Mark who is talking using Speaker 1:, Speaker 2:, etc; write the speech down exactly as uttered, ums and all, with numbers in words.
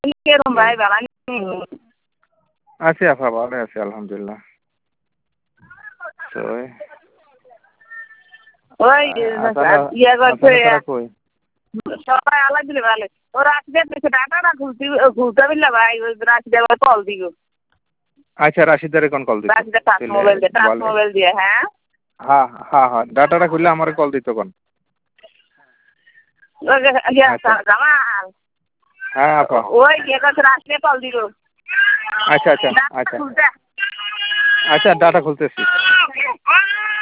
Speaker 1: কিরম ভাই ভালো নেই? আছি আপা ভালো আছি আলহামদুলিল্লাহ। তো ওই ইয়ে করছে সবাই আলাদা দিলে ভালো। ও রাশিদের দেখে ডাটাটা খুলতে খুলতে পারলে ভাই ওই রাশিদের কল দিও। আচ্ছা রাশিদারে কোন কল দিতে? রাশিদা টাচ মোবাইল দিয়ে টাচ মোবাইল দিয়ে হ্যাঁ হ্যাঁ হ্যাঁ হ্যাঁ ডাটাটা খুললে আমারে কল দিতে কোন। জামাল হ্যাঁ আপা ওই ইয়ে করছে রাশিদে কল দিল। আচ্ছা আচ্ছা আচ্ছা আচ্ছা ডাটা খুলতেছি।